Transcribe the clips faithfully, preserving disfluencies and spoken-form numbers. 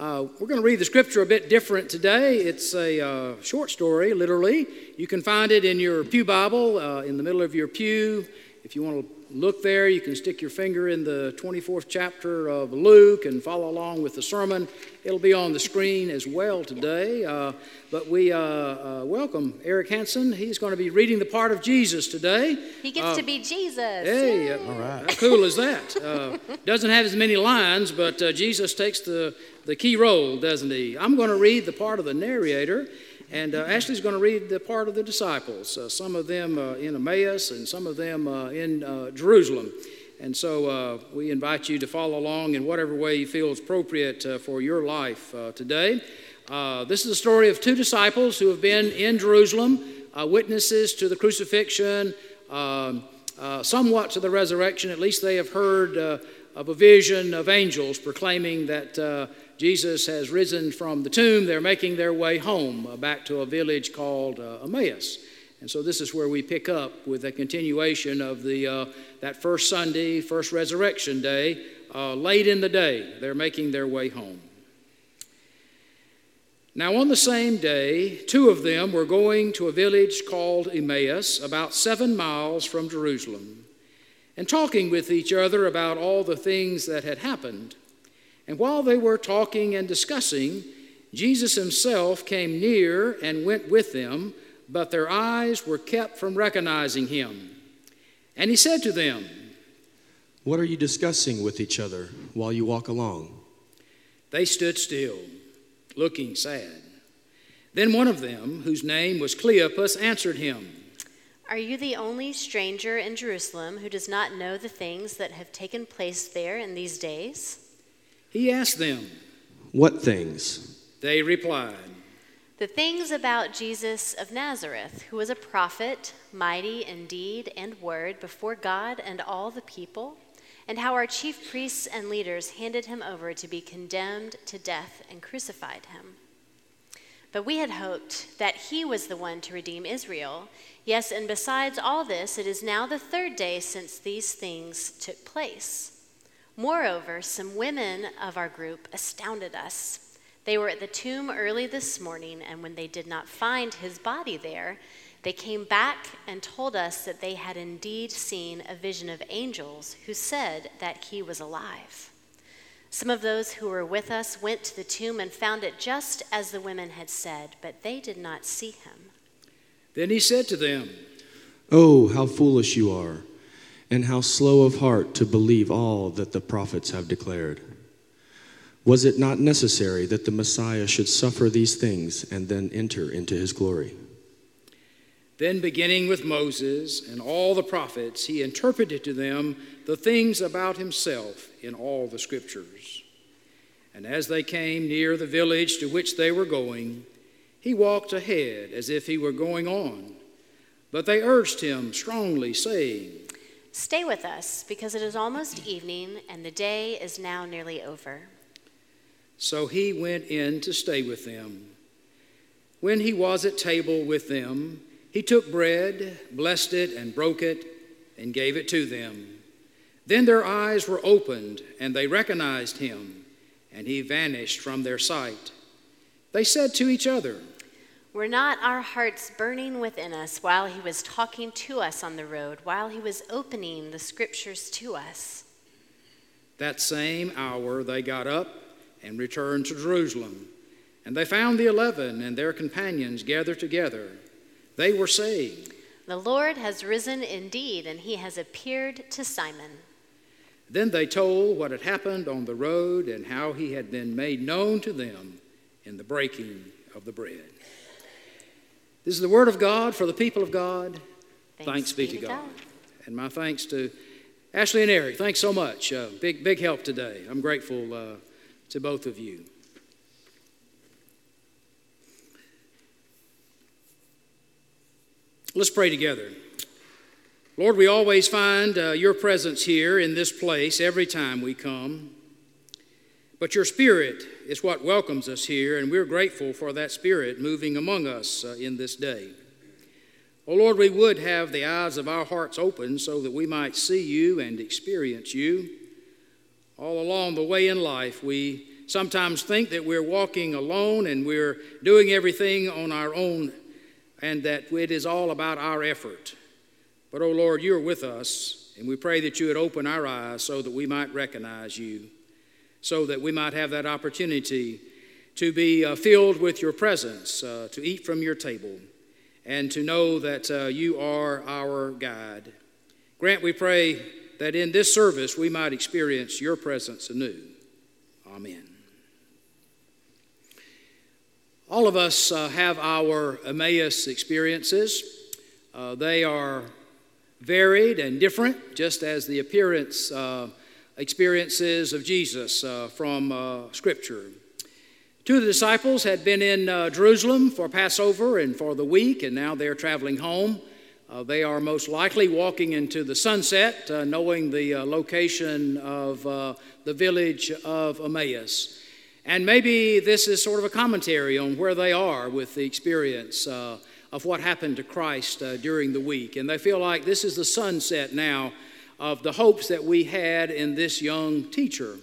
Uh, we're going to read the scripture a bit different today. It's a uh, short story, literally. You can find it in your pew Bible, uh, in the middle of your pew. If you want to look there, you can stick your finger in the twenty-fourth chapter of Luke and follow along with the sermon. It'll be on the screen as well today. Uh, but we uh, uh, welcome Eric Hansen. He's going to be reading the part of Jesus today. He gets uh, to be Jesus. Hey, uh, all right. How cool is that? Uh, doesn't have as many lines, but uh, Jesus takes the, the key role, doesn't he? I'm going to read the part of the narrator. And uh, Ashley's going to read the part of the disciples, uh, some of them uh, in Emmaus and some of them uh, in uh, Jerusalem. And so uh, we invite you to follow along in whatever way you feel is appropriate uh, for your life uh, today. Uh, this is the story of two disciples who have been in Jerusalem, uh, witnesses to the crucifixion, uh, uh, somewhat to the resurrection. At least they have heard uh, of a vision of angels proclaiming that uh, Jesus has risen from the tomb. They're making their way home uh, back to a village called uh, Emmaus. And so this is where we pick up with a continuation of the uh, that first Sunday, first resurrection day, uh, late in the day. They're making their way home. Now on the same day, two of them were going to a village called Emmaus, about seven miles from Jerusalem, and talking with each other about all the things that had happened. And while they were talking and discussing, Jesus himself came near and went with them, but their eyes were kept from recognizing him. And he said to them, "What are you discussing with each other while you walk along?" They stood still, looking sad. Then one of them, whose name was Cleopas, answered him, "Are you the only stranger in Jerusalem who does not know the things that have taken place there in these days?" He asked them, "What things?" They replied, "The things about Jesus of Nazareth, who was a prophet, mighty in deed and word before God and all the people, and how our chief priests and leaders handed him over to be condemned to death and crucified him. But we had hoped that he was the one to redeem Israel. Yes, and besides all this, it is now the third day since these things took place. Moreover, some women of our group astounded us. They were at the tomb early this morning, and when they did not find his body there, they came back and told us that they had indeed seen a vision of angels who said that he was alive. Some of those who were with us went to the tomb and found it just as the women had said, but they did not see him." Then he said to them, "Oh, how foolish you are, and how slow of heart to believe all that the prophets have declared. Was it not necessary that the Messiah should suffer these things and then enter into his glory?" Then beginning with Moses and all the prophets, he interpreted to them the things about himself in all the scriptures. And as they came near the village to which they were going, he walked ahead as if he were going on. But they urged him strongly, saying, "Stay with us, because it is almost evening, and the day is now nearly over." So he went in to stay with them. When he was at table with them, he took bread, blessed it, and broke it, and gave it to them. Then their eyes were opened, and they recognized him, and he vanished from their sight. They said to each other, "Were not our hearts burning within us while he was talking to us on the road, while he was opening the scriptures to us?" That same hour they got up and returned to Jerusalem. And they found the eleven and their companions gathered together. They were saying, "The Lord has risen indeed, and he has appeared to Simon." Then they told what had happened on the road and how he had been made known to them in the breaking of the bread. This is the word of God for the people of God. Thanks, thanks be to God. God. And my thanks to Ashley and Eric. Thanks so much. Uh, big, big help today. I'm grateful uh, to both of you. Let's pray together. Lord, we always find uh, your presence here in this place every time we come. But your Spirit is what welcomes us here, and we're grateful for that Spirit moving among us uh, in this day. Oh Lord, we would have the eyes of our hearts open so that we might see you and experience you. All along the way in life, we sometimes think that we're walking alone and we're doing everything on our own and that it is all about our effort. But, oh Lord, you're with us, and we pray that you would open our eyes so that we might recognize you, so that we might have that opportunity to be uh, filled with your presence, uh, to eat from your table, and to know that uh, you are our guide. Grant, we pray, that in this service we might experience your presence anew. Amen. All of us uh, have our Emmaus experiences. Uh, they are varied and different, just as the appearance uh, experiences of Jesus uh, from uh, Scripture. Two of the disciples had been in uh, Jerusalem for Passover and for the week, and now they're traveling home. Uh, they are most likely walking into the sunset, uh, knowing the uh, location of uh, the village of Emmaus. And maybe this is sort of a commentary on where they are with the experience uh, of what happened to Christ uh, during the week. And they feel like this is the sunset now of the hopes that we had in this young teacher.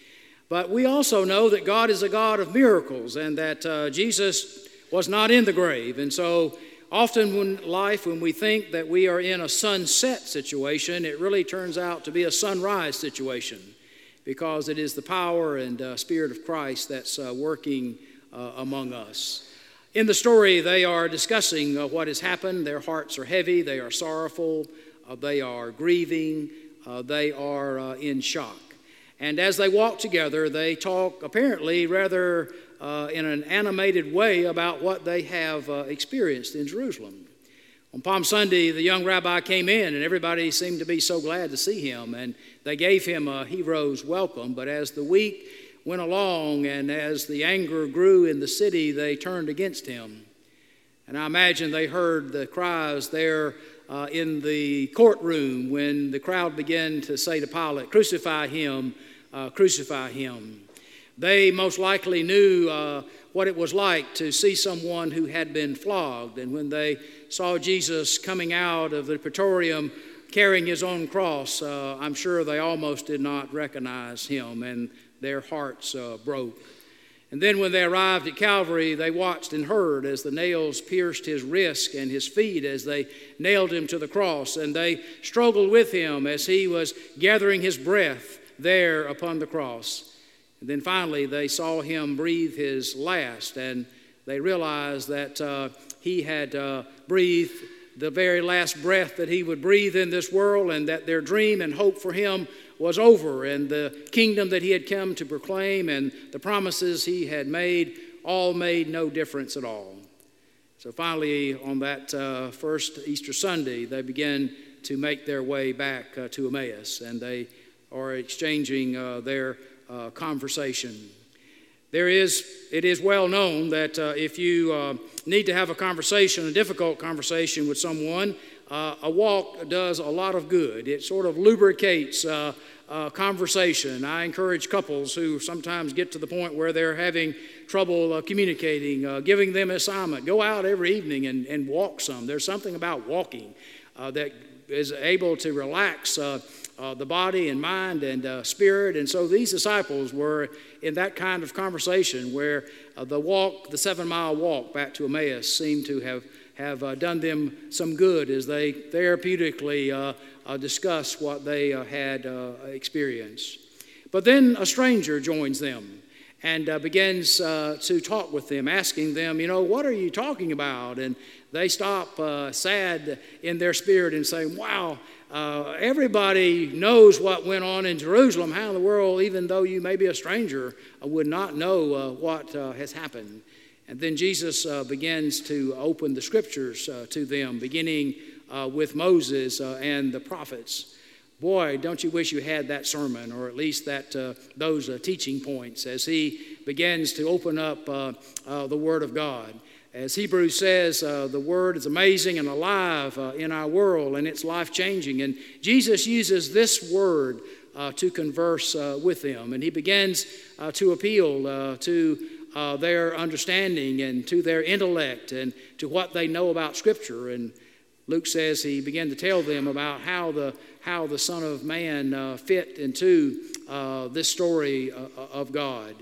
But we also know that God is a God of miracles and that uh, Jesus was not in the grave. And so often in life, when we think that we are in a sunset situation, it really turns out to be a sunrise situation, because it is the power and uh, Spirit of Christ that's uh, working uh, among us. In the story, they are discussing uh, what has happened. Their hearts are heavy, they are sorrowful, uh, they are grieving, uh, they are uh, in shock. And as they walk together, they talk apparently rather uh, in an animated way about what they have uh, experienced in Jerusalem. On Palm Sunday, the young rabbi came in, and everybody seemed to be so glad to see him, and they gave him a hero's welcome. But as the week went along and as the anger grew in the city, they turned against him. And I imagine they heard the cries there uh, in the courtroom when the crowd began to say to Pilate, "Crucify him, uh, crucify him." They most likely knew uh, what it was like to see someone who had been flogged. And when they saw Jesus coming out of the praetorium carrying his own cross, uh, I'm sure they almost did not recognize him, and their hearts uh, broke. And then when they arrived at Calvary, they watched and heard as the nails pierced his wrist and his feet as they nailed him to the cross, and they struggled with him as he was gathering his breath there upon the cross. And then finally they saw him breathe his last, and they realized that uh, he had uh, breathed the very last breath that he would breathe in this world, and that their dream and hope for him was over, and the kingdom that he had come to proclaim and the promises he had made all made no difference at all. So finally, on that uh, first Easter Sunday, they began to make their way back uh, to Emmaus, and they are exchanging uh, their uh, conversation. There is, it is well known that uh, if you uh, need to have a conversation, a difficult conversation with someone, uh, a walk does a lot of good. It sort of lubricates uh, uh, conversation. I encourage couples who sometimes get to the point where they're having trouble uh, communicating, uh, giving them an assignment. Go out every evening and, and walk some. There's something about walking uh, that is able to relax uh, Uh, the body and mind and uh, spirit. And so these disciples were in that kind of conversation where uh, the walk, the seven mile walk back to Emmaus seemed to have, have uh, done them some good as they therapeutically uh, uh, discussed what they uh, had uh, experienced. But then a stranger joins them and uh, begins uh, to talk with them, asking them, you know, what are you talking about? And they stop uh, sad in their spirit and say, wow, Uh, everybody knows what went on in Jerusalem. How in the world, even though you may be a stranger, uh, would not know uh, what uh, has happened? And then Jesus uh, begins to open the scriptures uh, to them, beginning uh, with Moses uh, and the prophets. Boy, don't you wish you had that sermon, or at least that uh, those uh, teaching points, as he begins to open up uh, uh, the Word of God. As Hebrews says, uh, the Word is amazing and alive uh, in our world, and it's life-changing. And Jesus uses this Word uh, to converse uh, with them. And he begins uh, to appeal uh, to uh, their understanding and to their intellect and to what they know about Scripture. And Luke says he began to tell them about how the, how the Son of Man uh, fit into uh, this story uh, of God.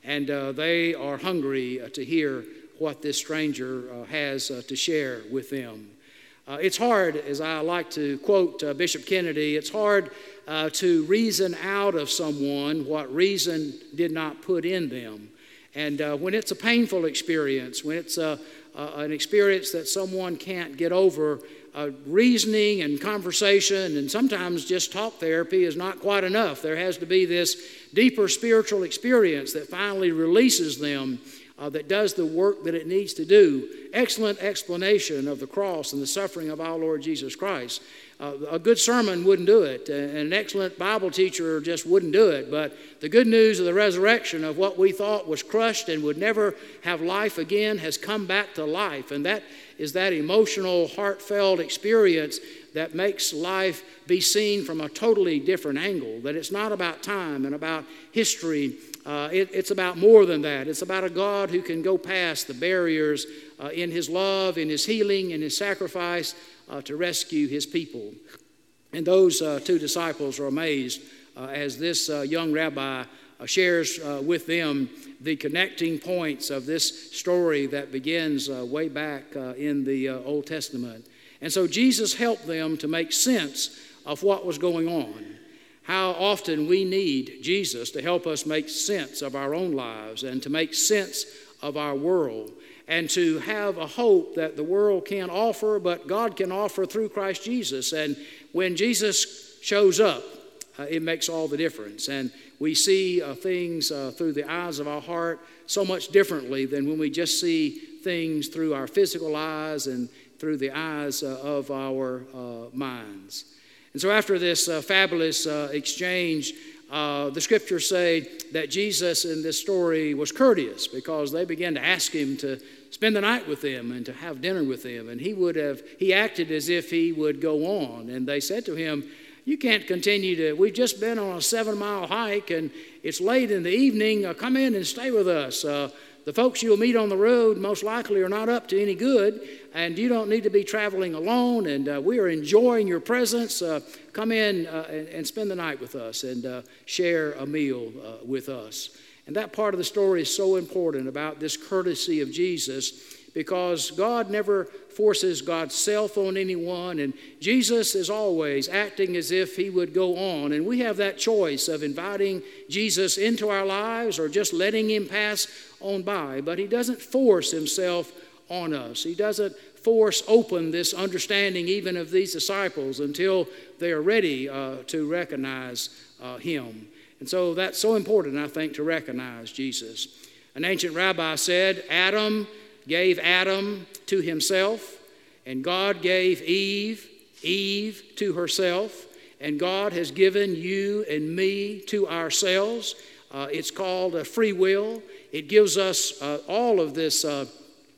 and uh, they are hungry uh, to hear what this stranger uh, has uh, to share with them. Uh, it's hard, as I like to quote uh, Bishop Kennedy, it's hard uh, to reason out of someone what reason did not put in them. And uh, when it's a painful experience, when it's a, uh, an experience that someone can't get over, uh, reasoning and conversation and sometimes just talk therapy is not quite enough. There has to be this deeper spiritual experience that finally releases them, uh, that does the work that it needs to do. Excellent explanation of the cross and the suffering of our Lord Jesus Christ. Uh, a good sermon wouldn't do it, and an excellent Bible teacher just wouldn't do it. But the good news of the resurrection of what we thought was crushed and would never have life again has come back to life. And that is that emotional, heartfelt experience that makes life be seen from a totally different angle. That it's not about time and about history. Uh, it, it's about more than that. It's about a God who can go past the barriers uh, in His love, in His healing, in His sacrifice uh, to rescue His people. And those uh, two disciples are amazed uh, as this uh, young rabbi uh, shares uh, with them the connecting points of this story that begins uh, way back uh, in the uh, Old Testament. And so Jesus helped them to make sense of what was going on. How often we need Jesus to help us make sense of our own lives and to make sense of our world and to have a hope that the world can't offer, but God can offer through Christ Jesus. And when Jesus shows up, uh, it makes all the difference. And we see uh, things uh, through the eyes of our heart so much differently than when we just see things through our physical eyes and through the eyes uh, of our uh, minds. And so after this uh, fabulous uh, exchange, uh, the scriptures say that Jesus in this story was courteous because they began to ask him to spend the night with them and to have dinner with them. And he would have, he acted as if he would go on. And they said to him, you can't continue to, we've just been on a seven mile hike and it's late in the evening. Uh, come in and stay with us. Uh, The folks you'll meet on the road most likely are not up to any good, and you don't need to be traveling alone, and uh, we are enjoying your presence. Uh, come in uh, and, and spend the night with us and uh, share a meal uh, with us. And that part of the story is so important about this courtesy of Jesus, because God never forces God's self on anyone, and Jesus is always acting as if he would go on. And we have that choice of inviting Jesus into our lives or just letting him pass on by. But he doesn't force himself on us. He doesn't force open this understanding even of these disciples until they are ready uh, to recognize uh, him. And so that's so important, I think, to recognize Jesus. An ancient rabbi said, Adam gave Adam to himself, and God gave Eve, Eve to herself, and God has given you and me to ourselves. Uh, it's called a free will. It gives us uh, all of this uh,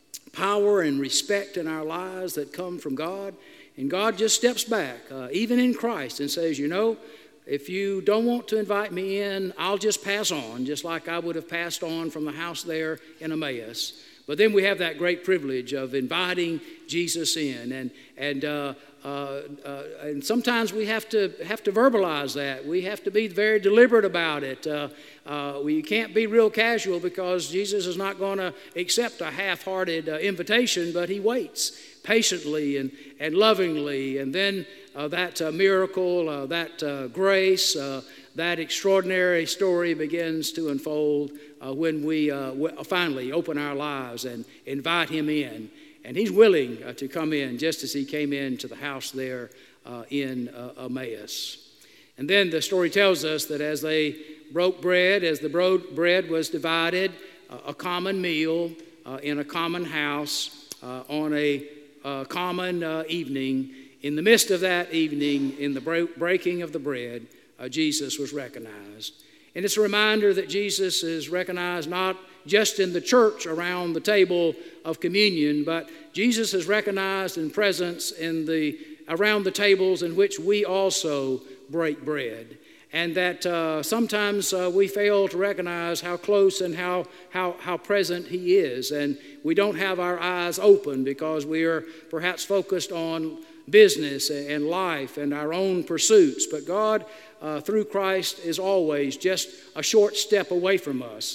power and respect in our lives that come from God, and God just steps back, uh, even in Christ, and says, you know, if you don't want to invite me in, I'll just pass on, just like I would have passed on from the house there in Emmaus. But then we have that great privilege of inviting Jesus in, and and uh, uh, uh, and sometimes we have to have to verbalize that. We have to be very deliberate about it. Uh, uh, we can't be real casual because Jesus is not going to accept a half-hearted uh, invitation, but he waits patiently and and lovingly, and then uh, that uh, miracle, uh, that uh, grace, uh, that extraordinary story begins to unfold. Uh, when we uh, w- finally open our lives and invite him in. And he's willing uh, to come in just as he came into the house there uh, in uh, Emmaus. And then the story tells us that as they broke bread, as the bro- bread was divided, uh, a common meal uh, in a common house uh, on a uh, common uh, evening, in the midst of that evening, in the bro- breaking of the bread, uh, Jesus was recognized. And it's a reminder that Jesus is recognized not just in the church around the table of communion, but Jesus is recognized in presence in the around the tables in which we also break bread. And that uh, sometimes uh, we fail to recognize how close and how, how, how present he is. And we don't have our eyes open because we are perhaps focused on business and life and our own pursuits. But God, uh, through Christ, is always just a short step away from us.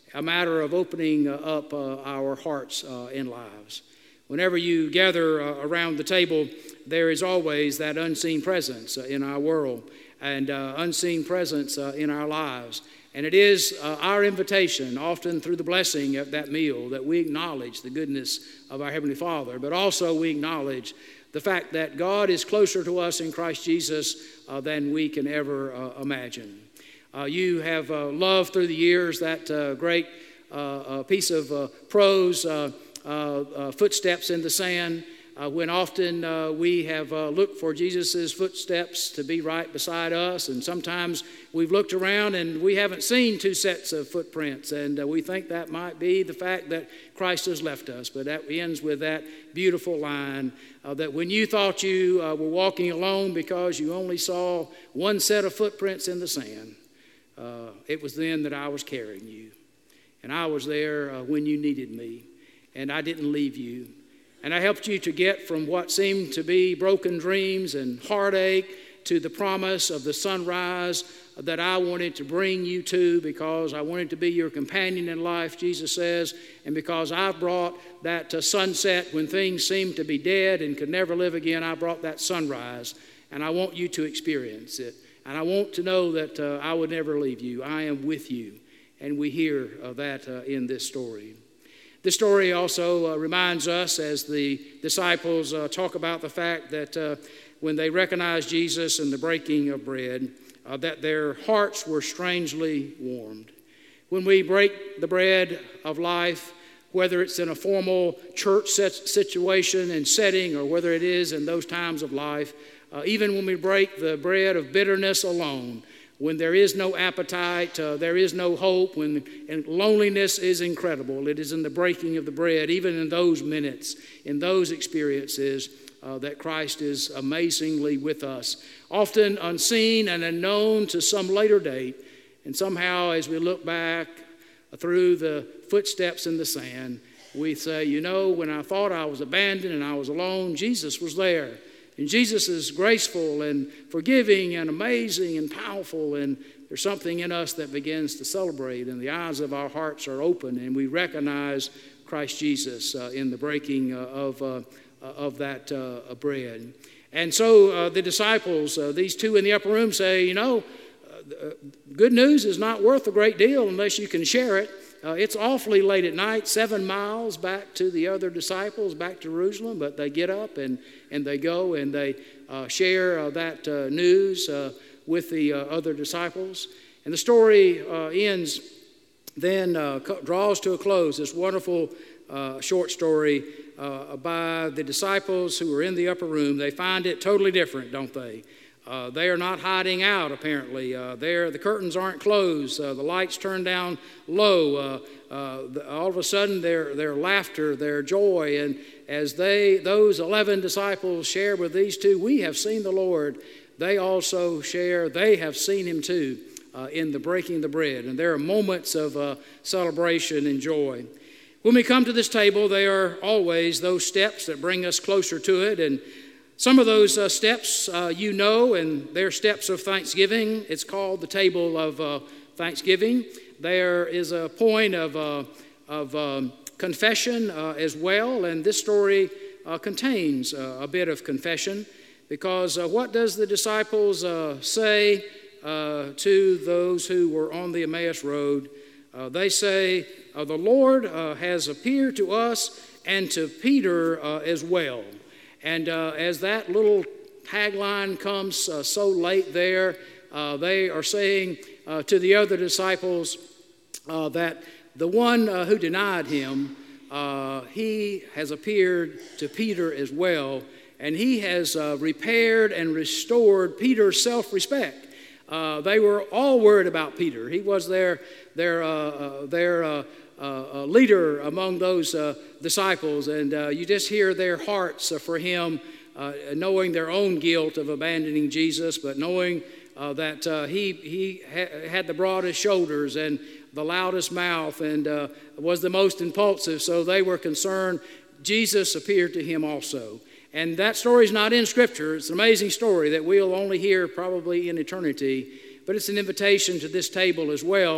a matter of opening uh, up uh, our hearts uh, and lives. Whenever you gather uh, around the table, there is always that unseen presence uh, in our world and uh, unseen presence uh, in our lives. And it is uh, our invitation, often through the blessing of that meal, that we acknowledge the goodness of our Heavenly Father, but also we acknowledge the fact that God is closer to us in Christ Jesus uh, than we can ever uh, imagine. Uh, you have uh, loved through the years that uh, great uh, uh, piece of uh, prose, uh, uh, uh, Footsteps in the Sand, uh, when often uh, we have uh, looked for Jesus' footsteps to be right beside us, and sometimes we've looked around and we haven't seen two sets of footprints, and uh, we think that might be the fact that Christ has left us. But that ends with that beautiful line uh, that when you thought you uh, were walking alone because you only saw one set of footprints in the sand, uh, it was then that I was carrying you. And I was there uh, when you needed me, and I didn't leave you. And I helped you to get from what seemed to be broken dreams and heartache to the promise of the sunrise that I wanted to bring you to, because I wanted to be your companion in life, Jesus says, and because I brought that uh, sunset when things seemed to be dead and could never live again. I brought that sunrise, and I want you to experience it. And I want to know that uh, I would never leave you. I am with you. And we hear uh, that uh, in this story. This story also uh, reminds us, as the disciples uh, talk about the fact that uh, when they recognized Jesus and the breaking of bread, uh, that their hearts were strangely warmed. When we break the bread of life, whether it's in a formal church situation and setting, or whether it is in those times of life, uh, even when we break the bread of bitterness alone, when there is no appetite, uh, there is no hope, when and loneliness is incredible, it is in the breaking of the bread, even in those minutes, in those experiences, uh, that Christ is amazingly with us, often unseen and unknown to some later date. And somehow, as we look back through the footsteps in the sand, we say, you know, when I thought I was abandoned and I was alone, Jesus was there. And Jesus is graceful and forgiving and amazing and powerful, and there's something in us that begins to celebrate, and the eyes of our hearts are open, and we recognize Christ Jesus uh, in the breaking uh, of, uh, of that uh, bread. And so uh, the disciples, uh, these two in the upper room, say, you know, uh, good news is not worth a great deal unless you can share it. Uh, it's awfully late at night, seven miles back to the other disciples, back to Jerusalem, but they get up and, and they go and they uh, share uh, that uh, news uh, with the uh, other disciples. And the story uh, ends, then uh, co- draws to a close, this wonderful uh, short story uh, by the disciples who are in the upper room. They find it totally different, don't they? Uh, they are not hiding out, apparently. Uh, the curtains aren't closed. Uh, the lights turned down low. Uh, uh, the, all of a sudden, their, their laughter, their joy, and as they, those eleven disciples share with these two, we have seen the Lord, they also share, they have seen him too uh, in the breaking of the bread. And there are moments of uh, celebration and joy. When we come to this table, they are always those steps that bring us closer to it. And some of those uh, steps uh, you know, and they're steps of thanksgiving. It's called the table of uh, thanksgiving. There is a point of, uh, of um, confession uh, as well, and this story uh, contains uh, a bit of confession, because uh, what does the disciples uh, say uh, to those who were on the Emmaus Road? Uh, they say, uh, the Lord uh, has appeared to us and to Peter uh, as well. And uh, as that little tagline comes uh, so late there, uh, they are saying uh, to the other disciples uh, that the one uh, who denied him, uh, he has appeared to Peter as well, and he has uh, repaired and restored Peter's self-respect. Uh, they were all worried about Peter. He was their, their, uh, uh, their uh, Uh, a leader among those uh, disciples, and uh, you just hear their hearts uh, for him, uh, knowing their own guilt of abandoning Jesus, but knowing uh, that uh, he, he ha- had the broadest shoulders and the loudest mouth and uh, was the most impulsive, so they were concerned. Jesus appeared to him also. And that story is not in Scripture. It's an amazing story that we'll only hear probably in eternity, but it's an invitation to this table as well,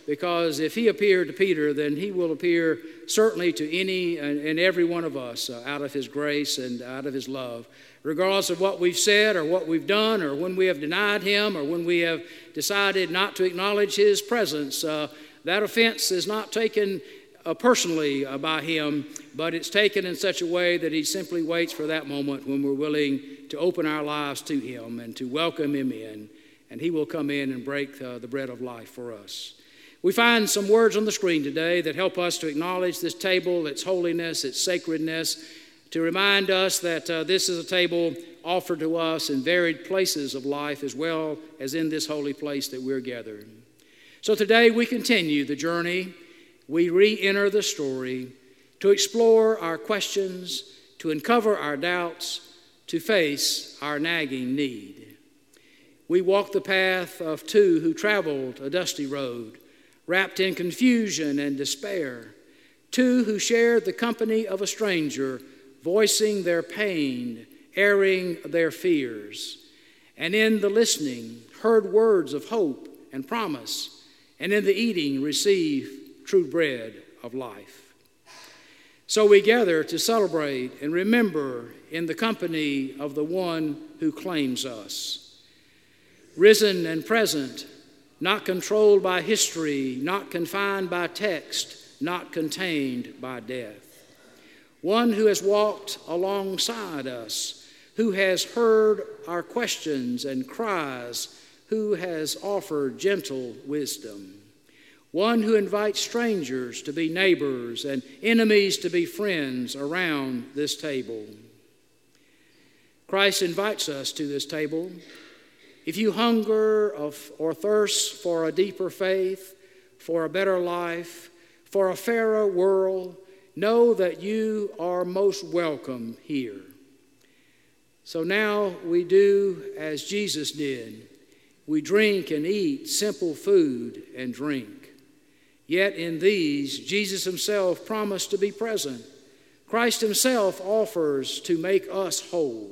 because if he appeared to Peter, then he will appear certainly to any and, and every one of us uh, out of his grace and out of his love. Regardless of what we've said or what we've done or when we have denied him or when we have decided not to acknowledge his presence, uh, that offense is not taken uh, personally uh, by him, but it's taken in such a way that he simply waits for that moment when we're willing to open our lives to him and to welcome him in, and he will come in and break uh, the bread of life for us. We find some words on the screen today that help us to acknowledge this table, its holiness, its sacredness, to remind us that uh, this is a table offered to us in varied places of life as well as in this holy place that we're gathered. So today we continue the journey. We re-enter the story to explore our questions, to uncover our doubts, to face our nagging need. We walk the path of two who traveled a dusty road, wrapped in confusion and despair, two who shared the company of a stranger, voicing their pain, airing their fears, and in the listening heard words of hope and promise, and in the eating received true bread of life. So we gather to celebrate and remember in the company of the one who claims us. Risen and present, not controlled by history, not confined by text, not contained by death. One who has walked alongside us, who has heard our questions and cries, who has offered gentle wisdom. One who invites strangers to be neighbors and enemies to be friends around this table. Christ invites us to this table. If you hunger or thirst for a deeper faith, for a better life, for a fairer world, know that you are most welcome here. So now we do as Jesus did. We drink and eat simple food and drink. Yet in these, Jesus himself promised to be present. Christ himself offers to make us whole.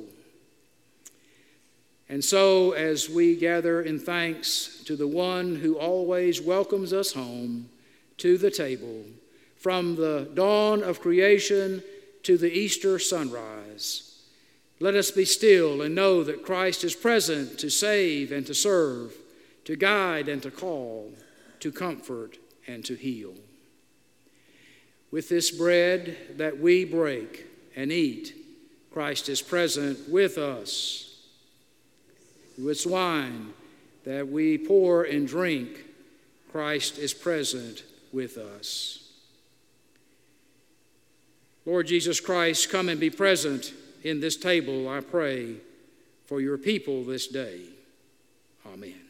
And so as we gather in thanks to the one who always welcomes us home to the table, from the dawn of creation to the Easter sunrise, let us be still and know that Christ is present to save and to serve, to guide and to call, to comfort and to heal. With this bread that we break and eat, Christ is present with us. With wine that we pour and drink, Christ is present with us. Lord Jesus Christ, come and be present in this table, I pray, for your people this day. Amen.